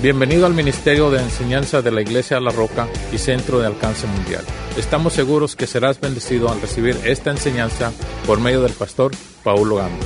Bienvenido al Ministerio de Enseñanza de la Iglesia La Roca y Centro de Alcance Mundial. Estamos seguros que serás bendecido al recibir esta enseñanza por medio del pastor Paulo Gamba.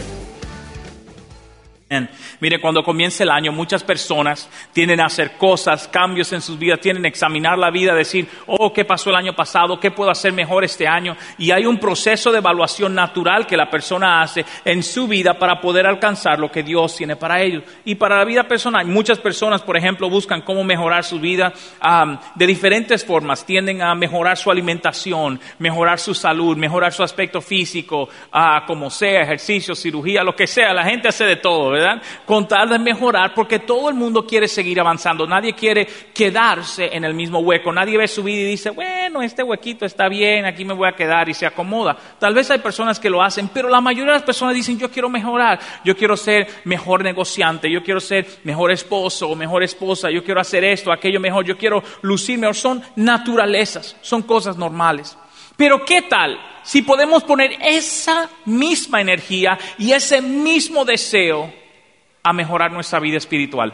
Mire, cuando comienza el año, muchas personas tienden a hacer cosas, cambios en sus vidas, tienden a examinar la vida, decir, ¿qué pasó el año pasado? ¿Qué puedo hacer mejor este año? Y hay un proceso de evaluación natural que la persona hace en su vida para poder alcanzar lo que Dios tiene para ellos. Y para la vida personal, muchas personas, por ejemplo, buscan cómo mejorar su vida de diferentes formas. Tienden a mejorar su alimentación, mejorar su salud, mejorar su aspecto físico, como sea, ejercicio, cirugía, lo que sea. La gente hace de todo, ¿verdad? Con tal de mejorar, porque todo el mundo quiere seguir avanzando. Nadie quiere quedarse en el mismo hueco. Nadie ve su vida y dice, bueno, este huequito está bien, aquí me voy a quedar, y se acomoda. Tal vez hay personas que lo hacen, pero la mayoría de las personas dicen, yo quiero mejorar, yo quiero ser mejor negociante, yo quiero ser mejor esposo o mejor esposa, yo quiero hacer esto, aquello mejor, yo quiero lucir mejor. Son naturalezas, son cosas normales. Pero ¿qué tal si podemos poner esa misma energía y ese mismo deseo a mejorar nuestra vida espiritual?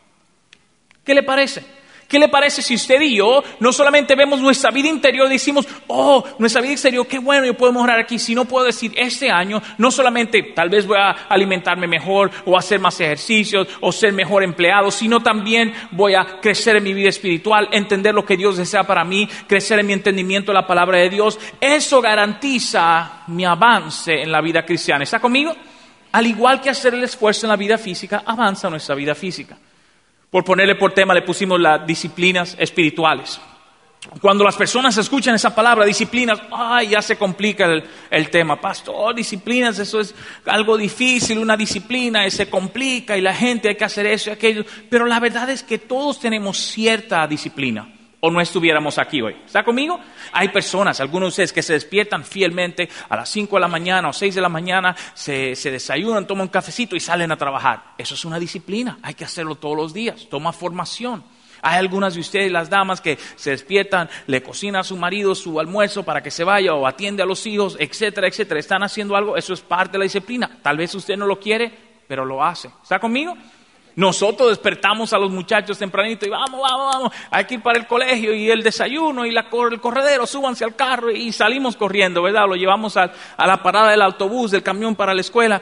¿Qué le parece? ¿Qué le parece si usted y yo no solamente vemos nuestra vida interior y decimos, nuestra vida exterior, qué bueno, yo puedo mejorar aquí, sino puedo decir, este año no solamente tal vez voy a alimentarme mejor o hacer más ejercicios o ser mejor empleado, sino también voy a crecer en mi vida espiritual, entender lo que Dios desea para mí, crecer en mi entendimiento de la palabra de Dios. Eso garantiza mi avance en la vida cristiana. ¿Está conmigo? Al igual que hacer el esfuerzo en la vida física, avanza nuestra vida física. Por ponerle por tema, le pusimos las disciplinas espirituales. Cuando las personas escuchan esa palabra, disciplinas, ya se complica el tema. Pastor, disciplinas, eso es algo difícil, una disciplina, se complica y la gente hay que hacer eso y aquello. Pero la verdad es que todos tenemos cierta disciplina, o no estuviéramos aquí hoy. ¿Está conmigo? Hay personas, algunos de ustedes que se despiertan fielmente a las 5 de la mañana o 6 de la mañana, se desayunan, toman un cafecito y salen a trabajar. Eso es una disciplina, hay que hacerlo todos los días, toma formación. Hay algunas de ustedes, las damas, que se despiertan, le cocina a su marido su almuerzo para que se vaya o atiende a los hijos, etcétera, etcétera. Están haciendo algo, eso es parte de la disciplina. Tal vez usted no lo quiere, pero lo hace. ¿Está conmigo? Nosotros despertamos a los muchachos tempranito y vamos, hay que ir para el colegio y el desayuno y el corredero, súbanse al carro y salimos corriendo, ¿verdad? Lo llevamos a la parada del autobús, del camión para la escuela.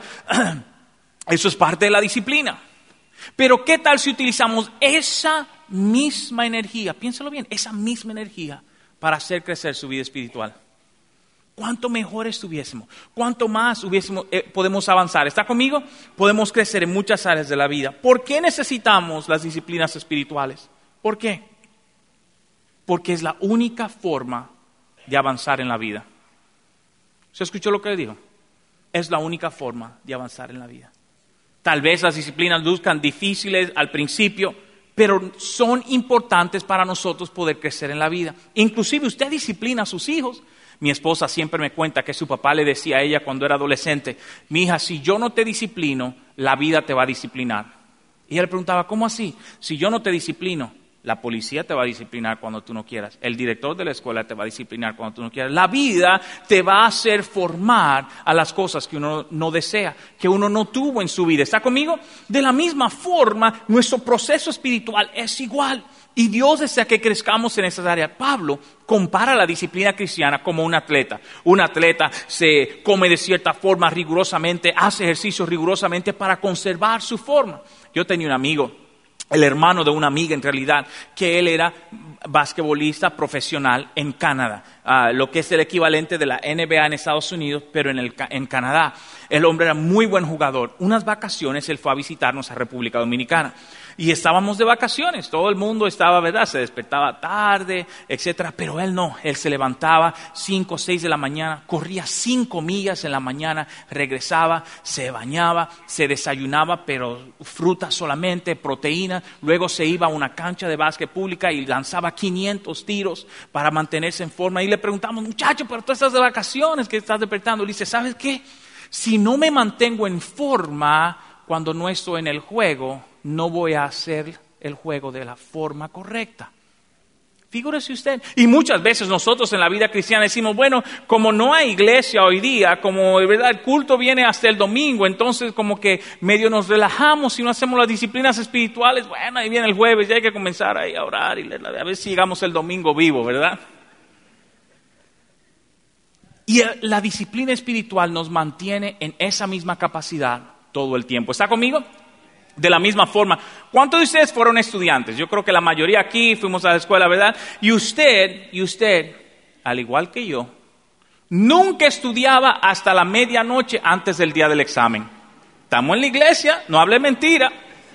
Eso es parte de la disciplina. Pero ¿qué tal si utilizamos esa misma energía, piénsalo bien, esa misma energía para hacer crecer su vida espiritual? ¿Cuánto mejor estuviésemos? ¿Cuánto más podemos avanzar? ¿Está conmigo? Podemos crecer en muchas áreas de la vida. ¿Por qué necesitamos las disciplinas espirituales? ¿Por qué? Porque es la única forma de avanzar en la vida. ¿Se escuchó lo que le digo? Es la única forma de avanzar en la vida. Tal vez las disciplinas luzcan difíciles al principio, pero son importantes para nosotros poder crecer en la vida. Inclusive usted disciplina a sus hijos. Mi esposa siempre me cuenta que su papá le decía a ella cuando era adolescente, mi hija, si yo no te disciplino, la vida te va a disciplinar. Y ella le preguntaba, ¿cómo así? Si yo no te disciplino, la policía te va a disciplinar cuando tú no quieras. El director de la escuela te va a disciplinar cuando tú no quieras. La vida te va a hacer formar a las cosas que uno no desea, que uno no tuvo en su vida. ¿Está conmigo? De la misma forma, nuestro proceso espiritual es igual. Y Dios desea que crezcamos en esas áreas. Pablo compara la disciplina cristiana como un atleta. Un atleta se come de cierta forma rigurosamente, hace ejercicio rigurosamente para conservar su forma. Yo tenía un amigo, el hermano de una amiga en realidad, que él era basquetbolista profesional en Canadá, lo que es el equivalente de la NBA en Estados Unidos, pero en Canadá. El hombre era muy buen jugador. Unas vacaciones él fue a visitarnos a República Dominicana y estábamos de vacaciones. Todo el mundo estaba, ¿verdad? Se despertaba tarde, etcétera, pero él no. Él se levantaba 5 o 6 de la mañana, corría 5 millas en la mañana, regresaba, se bañaba, se desayunaba, pero fruta solamente, proteína. Luego se iba a una cancha de básquet pública y lanzaba 500 tiros para mantenerse en forma. Y le preguntamos, muchacho, pero tú estás de vacaciones, ¿qué estás despertando? Y dice, ¿sabes qué? Si no me mantengo en forma cuando no estoy en el juego, no voy a hacer el juego de la forma correcta. Figúrese usted. Y muchas veces nosotros en la vida cristiana decimos, bueno, como no hay iglesia hoy día, como de verdad el culto viene hasta el domingo, entonces como que medio nos relajamos y no hacemos las disciplinas espirituales, bueno, ahí viene el jueves, ya hay que comenzar ahí a orar y a ver si llegamos el domingo vivo, ¿verdad? Y la disciplina espiritual nos mantiene en esa misma capacidad todo el tiempo. ¿Está conmigo? De la misma forma, ¿cuántos de ustedes fueron estudiantes? Yo creo que la mayoría aquí fuimos a la escuela, ¿verdad? Y usted, al igual que yo, nunca estudiaba hasta la medianoche antes del día del examen. Estamos en la iglesia, no hable mentira.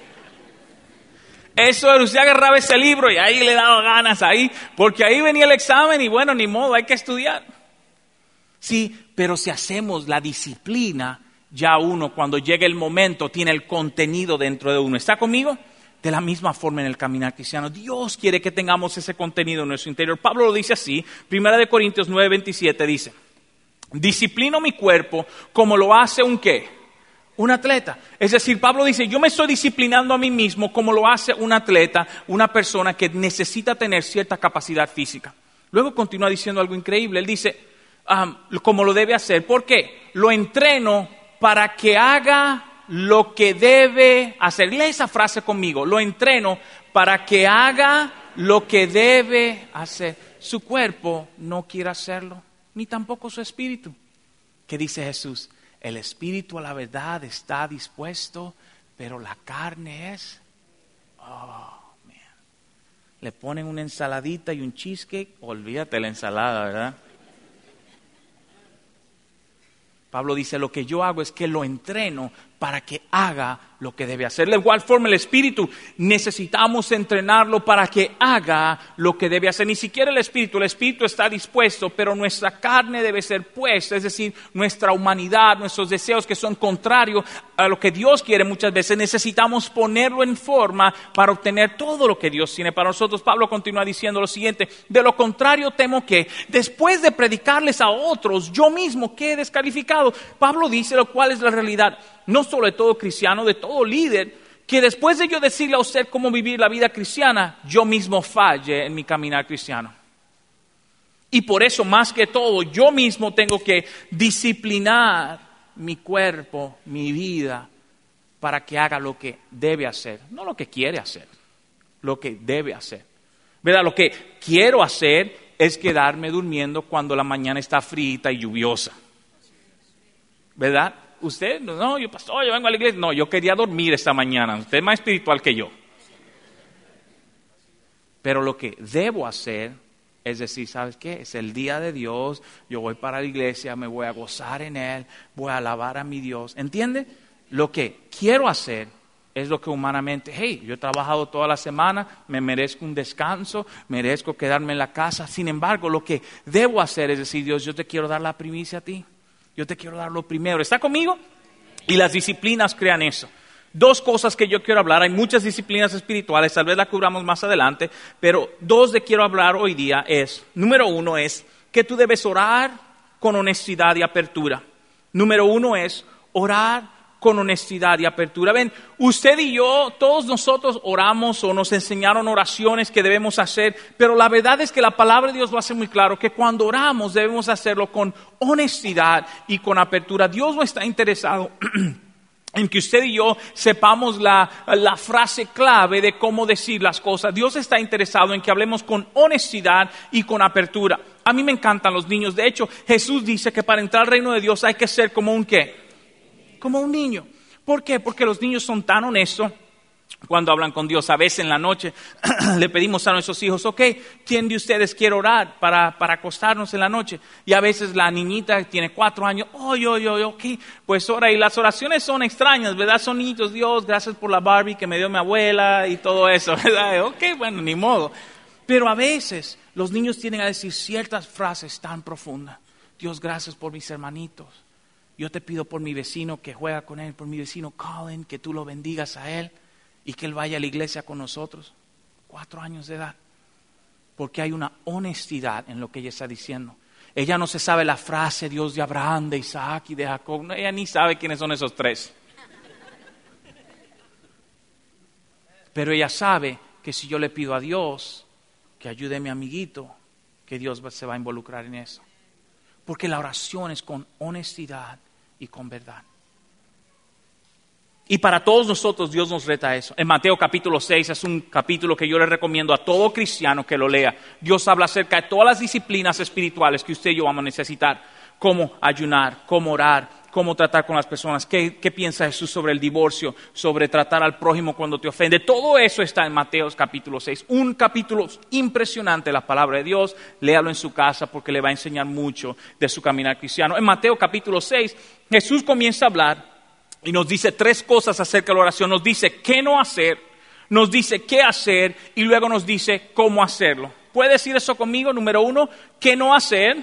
Eso era, usted agarraba ese libro y ahí le daba ganas ahí, porque ahí venía el examen y bueno, ni modo, hay que estudiar. Sí, pero si hacemos la disciplina, ya uno cuando llega el momento tiene el contenido dentro de uno. ¿Está conmigo? De la misma forma en el caminar cristiano. Dios quiere que tengamos ese contenido en nuestro interior. Pablo lo dice así, 1 Corintios 9:27 dice, disciplino mi cuerpo como lo hace un ¿qué? Un atleta. Es decir, Pablo dice, yo me estoy disciplinando a mí mismo como lo hace un atleta, una persona que necesita tener cierta capacidad física. Luego continúa diciendo algo increíble. Él dice, como lo debe hacer. ¿Por qué? Lo entreno para que haga lo que debe hacer. Lee esa frase conmigo. Lo entreno para que haga lo que debe hacer. Su cuerpo no quiere hacerlo, ni tampoco su espíritu. ¿Qué dice Jesús? El espíritu a la verdad está dispuesto, pero la carne es... Le ponen una ensaladita y un cheesecake, olvídate la ensalada, ¿verdad? Pablo dice, lo que yo hago es que lo entreno para que haga lo que debe hacer. De igual forma el espíritu necesitamos entrenarlo para que haga lo que debe hacer. Ni siquiera el espíritu está dispuesto, pero nuestra carne debe ser puesta, es decir, nuestra humanidad, nuestros deseos que son contrarios a lo que Dios quiere muchas veces, necesitamos ponerlo en forma para obtener todo lo que Dios tiene para nosotros. Pablo continúa diciendo lo siguiente, de lo contrario temo que después de predicarles a otros, yo mismo quede descalificado. Pablo dice lo cual es la realidad, no solo de todo cristiano, de todo líder, que después de yo decirle a usted cómo vivir la vida cristiana, yo mismo falle en mi caminar cristiano. Y por eso, más que todo, yo mismo tengo que disciplinar mi cuerpo, mi vida, para que haga lo que debe hacer, no lo que quiere hacer, lo que debe hacer. ¿Verdad? Lo que quiero hacer es quedarme durmiendo cuando la mañana está fría y lluviosa. ¿Verdad? Usted, no, yo pastor, yo vengo a la iglesia. No, yo quería dormir esta mañana. Usted es más espiritual que yo. Pero lo que debo hacer es decir, ¿sabes qué? Es el día de Dios, yo voy para la iglesia, me voy a gozar en Él, voy a alabar a mi Dios. ¿Entiende? Lo que quiero hacer es lo que humanamente, yo he trabajado toda la semana, me merezco un descanso, merezco quedarme en la casa. Sin embargo, lo que debo hacer es decir, Dios, yo te quiero dar la primicia a ti. Yo te quiero dar lo primero. ¿Está conmigo? Y las disciplinas crean eso. Dos cosas que yo quiero hablar. Hay muchas disciplinas espirituales, tal vez las cubramos más adelante, pero dos de quiero hablar hoy día es, número uno es que tú debes orar con honestidad y apertura. Número uno es orar con honestidad y apertura. Ven, usted y yo, todos nosotros oramos o nos enseñaron oraciones que debemos hacer, pero la verdad es que la palabra de Dios lo hace muy claro, que cuando oramos debemos hacerlo con honestidad y con apertura. Dios no está interesado en que usted y yo sepamos la frase clave de cómo decir las cosas. Dios está interesado en que hablemos con honestidad y con apertura. A mí me encantan los niños. De hecho, Jesús dice que para entrar al reino de Dios hay que ser como un ¿qué? Como un niño. ¿Por qué? Porque los niños son tan honestos cuando hablan con Dios. A veces en la noche le pedimos a nuestros hijos, ¿quién de ustedes quiere orar para acostarnos en la noche? Y a veces la niñita tiene 4 años, pues ora. Y las oraciones son extrañas, ¿verdad? Son niñitos, Dios, gracias por la Barbie que me dio mi abuela y todo eso, ¿verdad? Bueno, ni modo. Pero a veces los niños tienen a decir ciertas frases tan profundas. Dios, gracias por mis hermanitos. Yo te pido por mi vecino que juega con él, por mi vecino Colin, que tú lo bendigas a él y que él vaya a la iglesia con nosotros. 4 años de edad. Porque hay una honestidad en lo que ella está diciendo. Ella no se sabe la frase Dios de Abraham, de Isaac y de Jacob. Ella ni sabe quiénes son esos 3. Pero ella sabe que si yo le pido a Dios que ayude a mi amiguito, que Dios se va a involucrar en eso. Porque la oración es con honestidad y con verdad. Y para todos nosotros Dios nos reta a eso. En Mateo capítulo 6 es un capítulo que yo le recomiendo a todo cristiano que lo lea. Dios habla acerca de todas las disciplinas espirituales que usted y yo vamos a necesitar. Cómo ayunar, cómo orar, cómo tratar con las personas. ¿Qué piensa Jesús sobre el divorcio? Sobre tratar al prójimo cuando te ofende. Todo eso está en Mateo capítulo 6. Un capítulo impresionante de la palabra de Dios. Léalo en su casa porque le va a enseñar mucho de su caminar cristiano. En Mateo capítulo 6 Jesús comienza a hablar y nos dice 3 cosas acerca de la oración. Nos dice qué no hacer, nos dice qué hacer y luego nos dice cómo hacerlo. ¿Puede decir eso conmigo? Número 1, qué no hacer,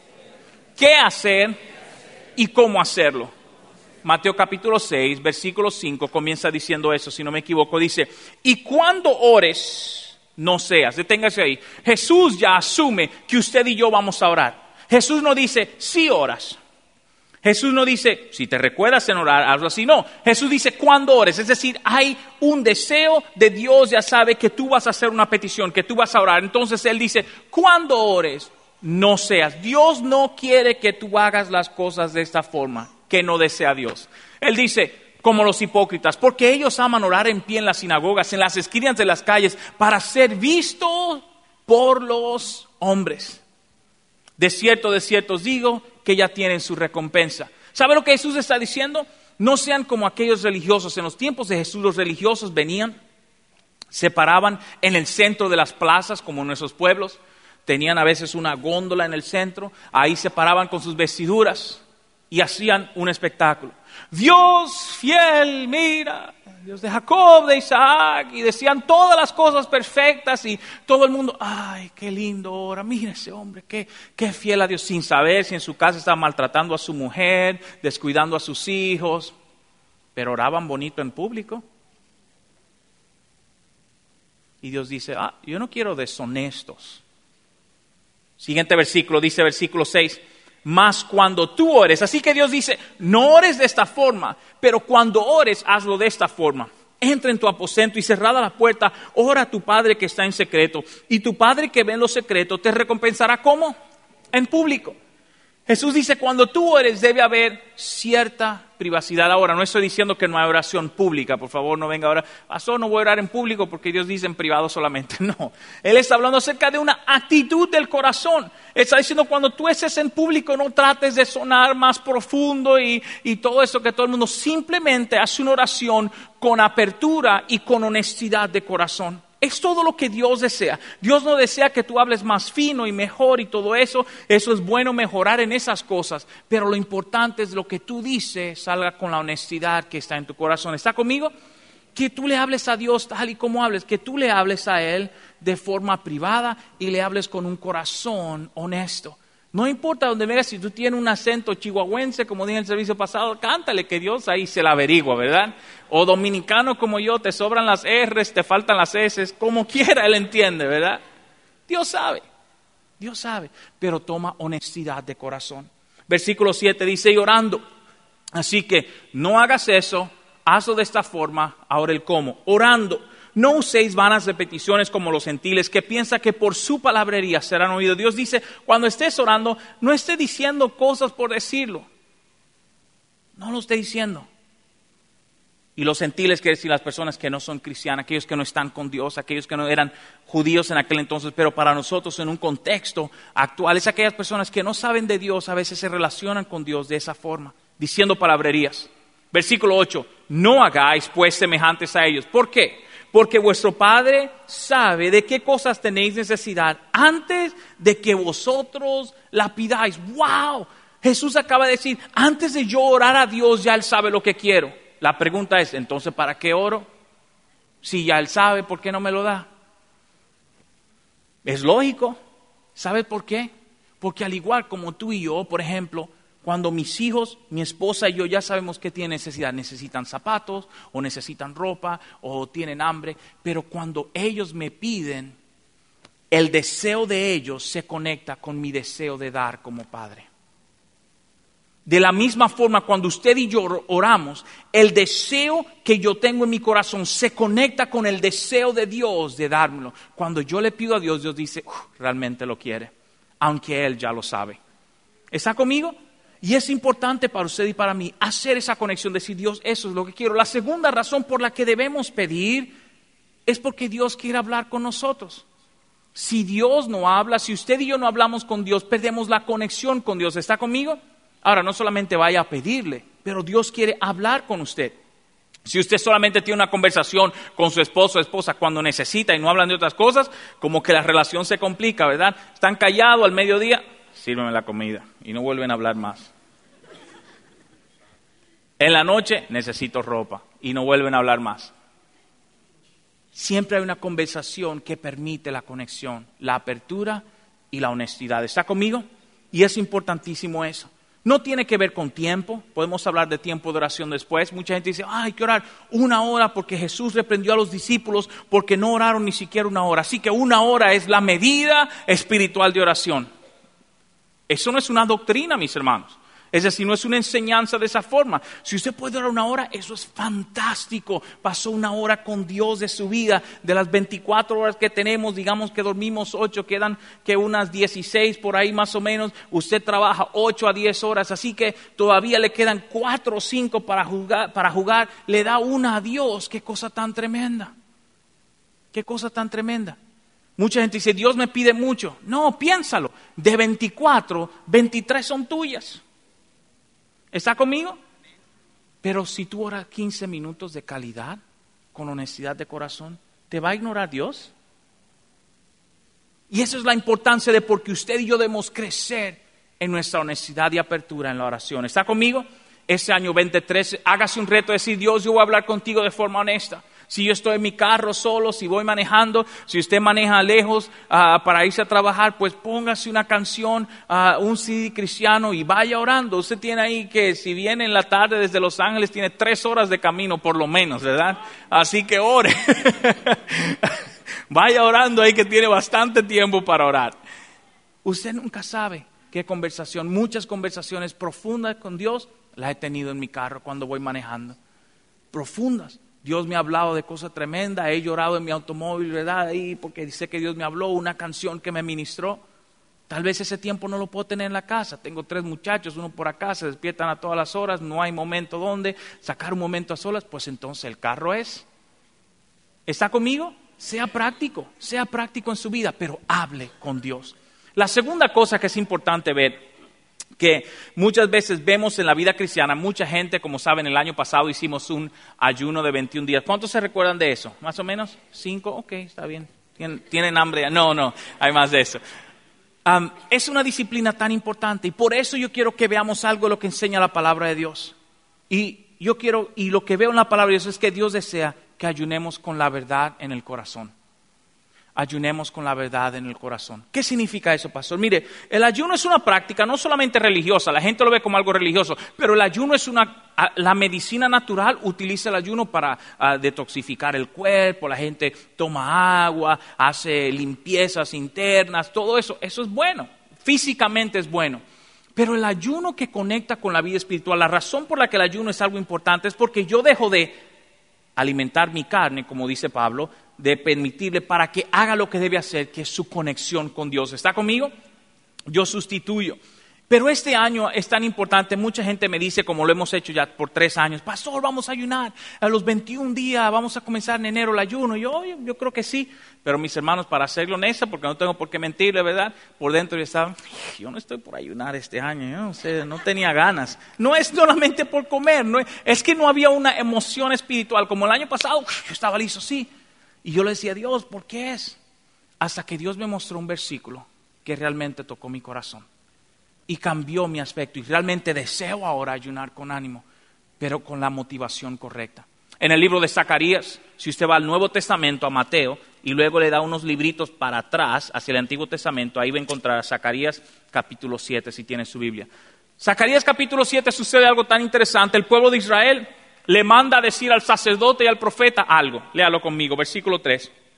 qué hacer y cómo hacerlo. Mateo capítulo 6, versículo 5 comienza diciendo eso, si no me equivoco. Dice, y cuando ores, no seas. Deténgase ahí. Jesús ya asume que usted y yo vamos a orar. Jesús no dice, si oras. Jesús no dice, si te recuerdas en orar, hazlo así. No, Jesús dice, cuando ores. Es decir, hay un deseo de Dios, ya sabe que tú vas a hacer una petición, que tú vas a orar. Entonces Él dice, cuando ores, no seas. Dios no quiere que tú hagas las cosas de esta forma, que no desea Dios. Él dice, como los hipócritas, porque ellos aman orar en pie en las sinagogas, en las esquinas de las calles, para ser vistos por los hombres. De cierto os digo que ya tienen su recompensa. ¿Sabe lo que Jesús está diciendo? No sean como aquellos religiosos. En los tiempos de Jesús los religiosos venían, se paraban en el centro de las plazas como en nuestros pueblos. Tenían a veces una góndola en el centro. Ahí se paraban con sus vestiduras y hacían un espectáculo. Dios fiel, mira, Dios de Jacob, de Isaac, y decían todas las cosas perfectas y todo el mundo, ay, qué lindo ora, mira ese hombre, qué fiel a Dios, sin saber si en su casa estaba maltratando a su mujer, descuidando a sus hijos, pero oraban bonito en público. Y Dios dice, yo no quiero deshonestos. Siguiente versículo, dice versículo 6. Mas cuando tú ores, así que Dios dice, no ores de esta forma, pero cuando ores, hazlo de esta forma. Entra en tu aposento y cerrada la puerta, ora a tu Padre que está en secreto. Y tu Padre que ve en lo secreto te recompensará, ¿cómo? En público. Jesús dice, cuando tú ores debe haber cierta privacidad. Ahora, no estoy diciendo que no hay oración pública, por favor no venga ahora, pastor, no voy a orar en público porque Dios dice en privado solamente. No, Él está hablando acerca de una actitud del corazón. Está diciendo, cuando tú estés en público no trates de sonar más profundo y todo eso que todo el mundo, simplemente haz una oración con apertura y con honestidad de corazón. Es todo lo que Dios desea. Dios no desea que tú hables más fino y mejor y todo eso. Eso es bueno mejorar en esas cosas. Pero lo importante es lo que tú dices salga con la honestidad que está en tu corazón. ¿Está conmigo? Que tú le hables a Dios tal y como hables. Que tú le hables a Él de forma privada y le hables con un corazón honesto. No importa donde vengas, si tú tienes un acento chihuahuense, como dije en el servicio pasado, cántale que Dios ahí se la averigua, ¿verdad? O dominicano como yo, te sobran las R's, te faltan las S's, como quiera Él entiende, ¿verdad? Dios sabe, pero toma honestidad de corazón. Versículo 7 dice, y orando, así que no hagas eso, hazlo de esta forma, ahora el cómo, orando. No uséis vanas repeticiones como los gentiles que piensan que por su palabrería serán oídos. Dios dice, cuando estés orando, no estés diciendo cosas por decirlo. No lo esté diciendo. Y los gentiles quiere decir las personas que no son cristianas, aquellos que no están con Dios, aquellos que no eran judíos en aquel entonces, pero para nosotros en un contexto actual, es aquellas personas que no saben de Dios, a veces se relacionan con Dios de esa forma, diciendo palabrerías. Versículo 8, no hagáis pues semejantes a ellos. ¿Por qué? Porque vuestro Padre sabe de qué cosas tenéis necesidad antes de que vosotros la pidáis. ¡Wow! Jesús acaba de decir, antes de yo orar a Dios, ya Él sabe lo que quiero. La pregunta es, entonces, ¿para qué oro? Si ya Él sabe, ¿por qué no me lo da? Es lógico. ¿Sabe por qué? Porque al igual como tú y yo, por ejemplo, cuando mis hijos, mi esposa y yo ya sabemos que tienen necesidad, necesitan zapatos o necesitan ropa o tienen hambre, pero cuando ellos me piden, el deseo de ellos se conecta con mi deseo de dar como padre. De la misma forma, cuando usted y yo oramos, el deseo que yo tengo en mi corazón se conecta con el deseo de Dios de dármelo. Cuando yo le pido a Dios, Dios dice, realmente lo quiere, aunque Él ya lo sabe. ¿Está conmigo? Y es importante para usted y para mí hacer esa conexión, decir, Dios, eso es lo que quiero. La segunda razón por la que debemos pedir es porque Dios quiere hablar con nosotros. Si Dios no habla, si usted y yo no hablamos con Dios, perdemos la conexión con Dios. ¿Está conmigo? Ahora, no solamente vaya a pedirle, pero Dios quiere hablar con usted. Si usted solamente tiene una conversación con su esposo o esposa cuando necesita y no hablan de otras cosas, como que la relación se complica, ¿verdad? Están callados al mediodía, sírveme la comida y no vuelven a hablar más. En la noche, necesito ropa y no vuelven a hablar más. Siempre hay una conversación que permite la conexión, la apertura y la honestidad. ¿Está conmigo? Y es importantísimo eso. No tiene que ver con tiempo, podemos hablar de tiempo de oración después. Mucha gente dice, hay que orar 1 hora porque Jesús reprendió a los discípulos porque no oraron ni siquiera 1 hora. Así que 1 hora es la medida espiritual de oración. Eso no es una doctrina, mis hermanos. Es decir, no es una enseñanza de esa forma. Si usted puede orar 1 hora, eso es fantástico. Pasó 1 hora con Dios de su vida. De las 24 horas que tenemos, digamos que dormimos 8, quedan que unas 16 por ahí más o menos. Usted trabaja 8 a 10 horas, así que todavía le quedan 4 o 5 para jugar. Le da una a Dios. ¡Qué cosa tan tremenda! ¡Qué cosa tan tremenda! Mucha gente dice, Dios me pide mucho. No, piénsalo. De 24, 23 son tuyas. ¿Está conmigo? Pero si tú oras 15 minutos de calidad, con honestidad de corazón, ¿te va a ignorar Dios? Y esa es la importancia de porque usted y yo debemos crecer en nuestra honestidad y apertura en la oración. ¿Está conmigo? Este año 2013, hágase un reto de decir, Dios, yo voy a hablar contigo de forma honesta. Si yo estoy en mi carro solo, si voy manejando, si usted maneja lejos para irse a trabajar, pues póngase una canción, un CD cristiano y vaya orando. Usted tiene ahí que si viene en la tarde desde Los Ángeles, tiene 3 horas de camino por lo menos, ¿verdad? Así que ore. Vaya orando ahí que tiene bastante tiempo para orar. Usted nunca sabe qué conversación, muchas conversaciones profundas con Dios las he tenido en mi carro cuando voy manejando. Profundas. Dios me ha hablado de cosas tremendas, he llorado en mi automóvil, ¿verdad? Ahí porque sé que Dios me habló, una canción que me ministró. Tal vez ese tiempo no lo puedo tener en la casa. Tengo 3 muchachos, uno por acá, se despiertan a todas las horas, no hay momento donde sacar un momento a solas, pues entonces el carro es. ¿Está conmigo? Sea práctico en su vida, pero hable con Dios. La segunda cosa que es importante ver, que muchas veces vemos en la vida cristiana, mucha gente, como saben, el año pasado hicimos un ayuno de 21 días. ¿Cuántos se recuerdan de eso? ¿Más o menos? 5, ok, está bien. ¿Tienen hambre? No, hay más de eso. Es una disciplina tan importante y por eso yo quiero que veamos algo de lo que enseña la palabra de Dios. Y lo que veo en la palabra de Dios es que Dios desea que ayunemos con la verdad en el corazón. Ayunemos con la verdad en el corazón. ¿Qué significa eso, pastor? Mire, el ayuno es una práctica no solamente religiosa, la gente lo ve como algo religioso, pero el ayuno es la medicina natural utiliza el ayuno para detoxificar el cuerpo, la gente toma agua, hace limpiezas internas, todo eso es bueno, físicamente es bueno. Pero el ayuno que conecta con la vida espiritual, la razón por la que el ayuno es algo importante es porque yo dejo de alimentar mi carne, como dice Pablo, de permitirle para que haga lo que debe hacer, que es su conexión con Dios. ¿Está conmigo? Yo sustituyo. Pero este año es tan importante, mucha gente me dice, como lo hemos hecho ya por 3 años, pastor, vamos a ayunar a los 21 días, vamos a comenzar en enero el ayuno. Yo creo que sí, pero mis hermanos, para serlo honesto, porque no tengo por qué mentirle, ¿verdad? Por dentro yo estaba, yo no estoy por ayunar este año, no tenía ganas. No es solamente por comer, es que no había una emoción espiritual, como el año pasado, yo estaba listo, sí. Y yo le decía a Dios, ¿por qué es? Hasta que Dios me mostró un versículo que realmente tocó mi corazón y cambió mi aspecto. Y realmente deseo ahora ayunar con ánimo, pero con la motivación correcta. En el libro de Zacarías, si usted va al Nuevo Testamento, a Mateo, y luego le da unos libritos para atrás, hacia el Antiguo Testamento, ahí va a encontrar a Zacarías capítulo 7, si tiene su Biblia. Zacarías capítulo 7 sucede algo tan interesante. El pueblo de Israel le manda a decir al sacerdote y al profeta algo. Léalo conmigo, versículo 3.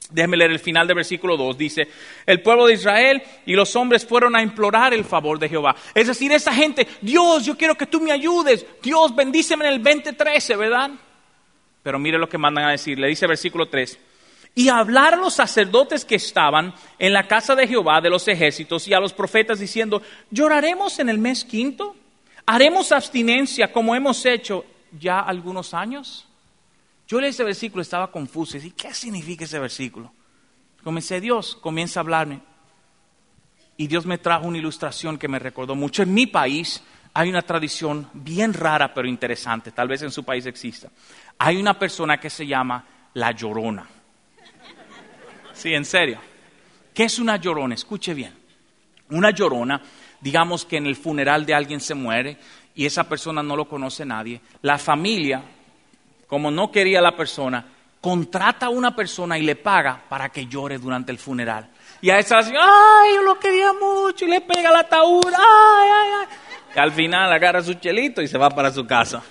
Déjeme leer el final del versículo 2. Dice, el pueblo de Israel y los hombres fueron a implorar el favor de Jehová. Es decir, esa gente, Dios, yo quiero que tú me ayudes. Dios, bendíceme en el 20:13, ¿verdad? Pero mire lo que mandan a decir. Le dice el versículo 3. Y hablaron los sacerdotes que estaban en la casa de Jehová de los ejércitos y a los profetas diciendo, ¿lloraremos en el mes quinto? ¿Haremos abstinencia como hemos hecho ya algunos años? Yo leí ese versículo, estaba confuso. Y dije, ¿qué significa ese versículo? Comencé, Dios comienza a hablarme. Y Dios me trajo una ilustración que me recordó mucho. En mi país hay una tradición bien rara pero interesante. Tal vez en su país exista. Hay una persona que se llama la Llorona. Sí, en serio. ¿Qué es una llorona? Escuche bien. Una llorona, digamos que en el funeral de alguien se muere y esa persona no lo conoce nadie. La familia, como no quería a la persona, contrata a una persona y le paga para que llore durante el funeral. Y a esa así, ¡ay, yo lo quería mucho! Y le pega al ataúd, ¡ay, ay, ay! Y al final agarra su chelito y se va para su casa.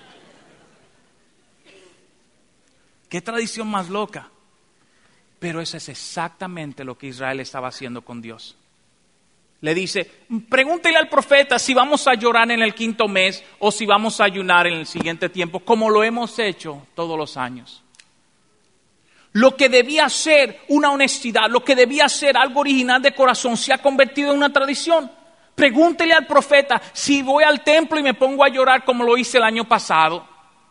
¡Qué tradición más loca! Pero eso es exactamente lo que Israel estaba haciendo con Dios. Le dice, pregúntele al profeta si vamos a llorar en el quinto mes o si vamos a ayunar en el siguiente tiempo, como lo hemos hecho todos los años. Lo que debía ser una honestidad, lo que debía ser algo original de corazón, se ha convertido en una tradición. Pregúntele al profeta si voy al templo y me pongo a llorar como lo hice el año pasado.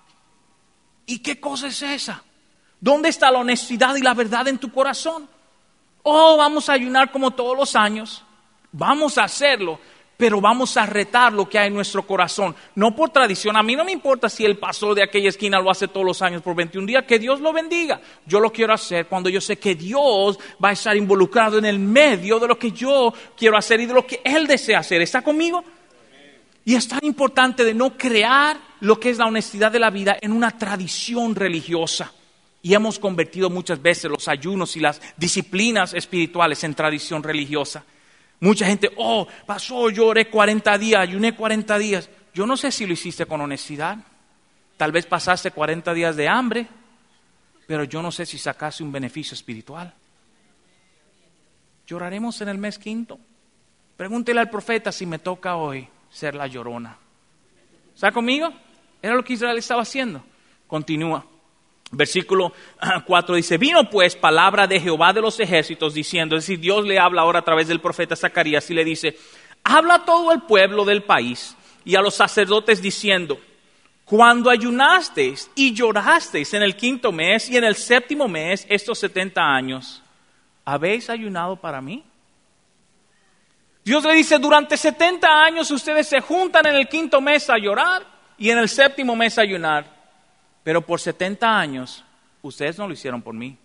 ¿Y qué cosa es esa? ¿Dónde está la honestidad y la verdad en tu corazón? Oh, vamos a ayunar como todos los años. Vamos a hacerlo, pero vamos a retar lo que hay en nuestro corazón. No por tradición. A mí no me importa si el pastor de aquella esquina lo hace todos los años por 21 días. Que Dios lo bendiga. Yo lo quiero hacer cuando yo sé que Dios va a estar involucrado en el medio de lo que yo quiero hacer y de lo que Él desea hacer. ¿Está conmigo? Y es tan importante de no crear lo que es la honestidad de la vida en una tradición religiosa. Y hemos convertido muchas veces los ayunos y las disciplinas espirituales en tradición religiosa. Mucha gente, pasó, yo oré 40 días, ayuné 40 días. Yo no sé si lo hiciste con honestidad. Tal vez pasaste 40 días de hambre, pero yo no sé si sacaste un beneficio espiritual. ¿Lloraremos en el mes quinto? Pregúntele al profeta si me toca hoy ser la llorona. ¿Está conmigo? Era lo que Israel estaba haciendo. Continúa. Versículo 4 dice, vino pues palabra de Jehová de los ejércitos diciendo, es decir, Dios le habla ahora a través del profeta Zacarías y le dice, habla a todo el pueblo del país y a los sacerdotes diciendo, cuando ayunasteis y llorasteis en el quinto mes y en el séptimo mes, estos 70 años, ¿habéis ayunado para mí? Dios le dice, durante 70 años ustedes se juntan en el quinto mes a llorar y en el séptimo mes a ayunar. Pero por 70 años, ustedes no lo hicieron por mí.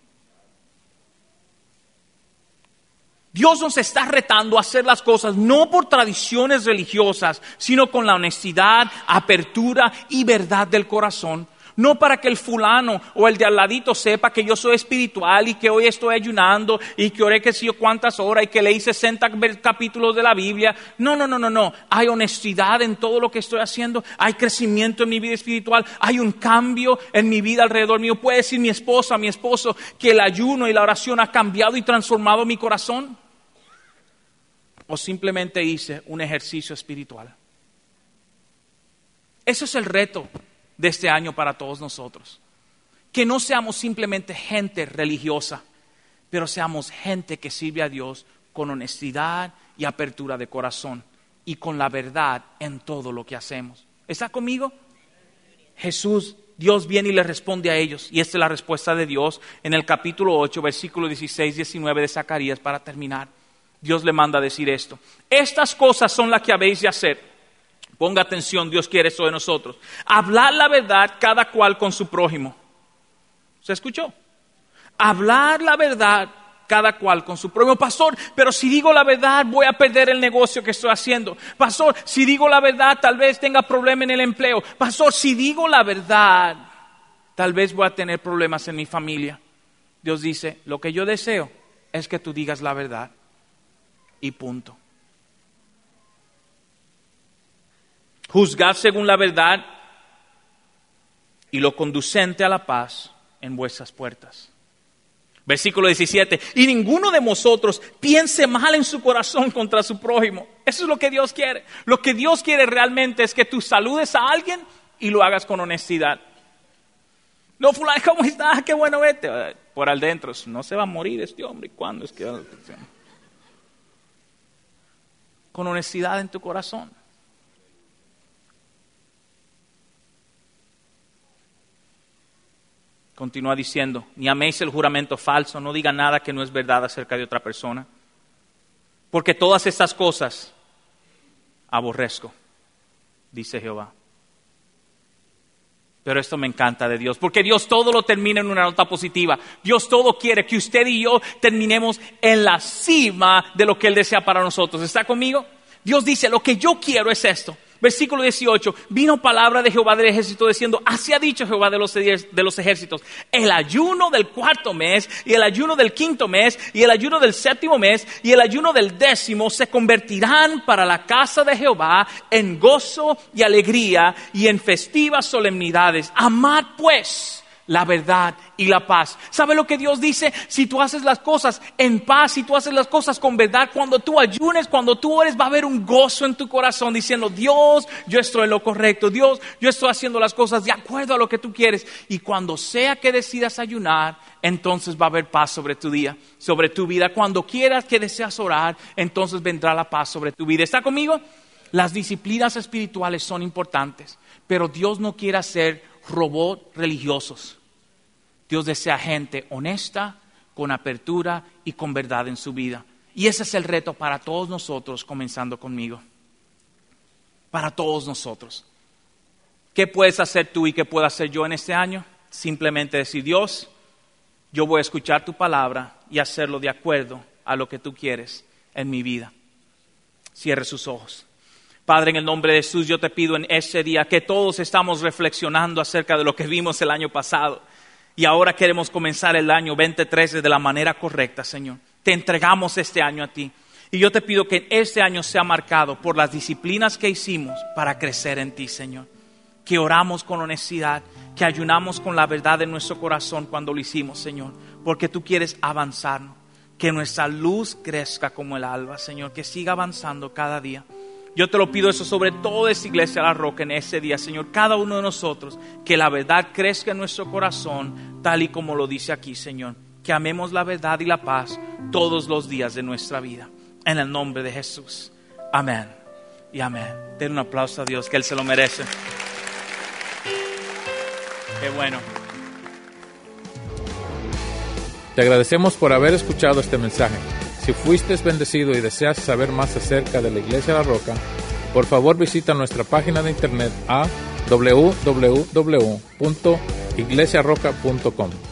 Dios nos está retando a hacer las cosas no por tradiciones religiosas, sino con la honestidad, apertura y verdad del corazón. No para que el fulano o el de al ladito sepa que yo soy espiritual y que hoy estoy ayunando y que oré que sé yo cuántas horas y que leí 60 capítulos de la Biblia. No. Hay honestidad en todo lo que estoy haciendo. Hay crecimiento en mi vida espiritual. Hay un cambio en mi vida alrededor mío. Puede decir mi esposa, mi esposo, que el ayuno y la oración ha cambiado y transformado mi corazón. O simplemente hice un ejercicio espiritual. Eso es el reto de este año para todos nosotros. Que no seamos simplemente gente religiosa, pero seamos gente que sirve a Dios con honestidad y apertura de corazón y con la verdad en todo lo que hacemos. ¿Está conmigo? Dios viene y le responde a ellos. Y esta es la respuesta de Dios en el capítulo 8, versículo 16-19 de Zacarías para terminar. Dios le manda a decir esto. Estas cosas son las que habéis de hacer. Ponga atención, Dios quiere eso de nosotros. Hablar la verdad cada cual con su prójimo. ¿Se escuchó? Hablar la verdad cada cual con su prójimo. Pastor, pero si digo la verdad voy a perder el negocio que estoy haciendo. Pastor, si digo la verdad tal vez tenga problema en el empleo. Pastor, si digo la verdad tal vez voy a tener problemas en mi familia. Dios dice, lo que yo deseo es que tú digas la verdad. Y punto. Juzgad según la verdad y lo conducente a la paz en vuestras puertas. Versículo 17, y ninguno de vosotros piense mal en su corazón contra su prójimo. Eso es lo que Dios quiere. Lo que Dios quiere realmente es que tú saludes a alguien y lo hagas con honestidad. No, fulano, ¿cómo estás? Qué bueno verte. Por al dentro, no se va a morir este hombre. ¿Cuándo es que? Con honestidad en tu corazón. Continúa diciendo, ni améis el juramento falso, no diga nada que no es verdad acerca de otra persona. Porque todas estas cosas aborrezco, dice Jehová. Pero esto me encanta de Dios, porque Dios todo lo termina en una nota positiva. Dios todo quiere que usted y yo terminemos en la cima de lo que Él desea para nosotros. ¿Está conmigo? Dios dice, lo que yo quiero es esto. Versículo 18, vino palabra de Jehová del ejército diciendo, así ha dicho Jehová de los ejércitos, el ayuno del 4º mes, y el ayuno del 5º mes, y el ayuno del 7º mes, y el ayuno del 10º se convertirán para la casa de Jehová en gozo y alegría y en festivas solemnidades. Amad pues la verdad y la paz. ¿Sabe lo que Dios dice? Si tú haces las cosas en paz, si tú haces las cosas con verdad, cuando tú ayunes, cuando tú ores, va a haber un gozo en tu corazón diciendo, Dios, yo estoy en lo correcto. Dios, yo estoy haciendo las cosas de acuerdo a lo que tú quieres. Y cuando sea que decidas ayunar, entonces va a haber paz sobre tu día, sobre tu vida. Cuando quieras que deseas orar, entonces vendrá la paz sobre tu vida. ¿Está conmigo? Las disciplinas espirituales son importantes, pero Dios no quiere hacer robots religiosos. Dios desea gente honesta, con apertura y con verdad en su vida. Y ese es el reto para todos nosotros, comenzando conmigo. Para todos nosotros. ¿Qué puedes hacer tú y qué puedo hacer yo en este año? Simplemente decir, Dios, yo voy a escuchar tu palabra y hacerlo de acuerdo a lo que tú quieres en mi vida. Cierre sus ojos. Padre, en el nombre de Jesús, yo te pido en este día que todos estamos reflexionando acerca de lo que vimos el año pasado. Y ahora queremos comenzar el año 2013 de la manera correcta, Señor. Te entregamos este año a ti. Y yo te pido que este año sea marcado por las disciplinas que hicimos para crecer en ti, Señor. Que oramos con honestidad, que ayunamos con la verdad en nuestro corazón cuando lo hicimos, Señor. Porque tú quieres avanzarnos. Que nuestra luz crezca como el alba, Señor. Que siga avanzando cada día. Yo te lo pido eso sobre toda esta iglesia La Roca en ese día, Señor. Cada uno de nosotros, que la verdad crezca en nuestro corazón, tal y como lo dice aquí, Señor. Que amemos la verdad y la paz todos los días de nuestra vida. En el nombre de Jesús. Amén y amén. Den un aplauso a Dios, que Él se lo merece. Qué bueno. Te agradecemos por haber escuchado este mensaje. Si fuiste bendecido y deseas saber más acerca de la Iglesia La Roca, por favor visita nuestra página de internet a www.iglesiarroca.com.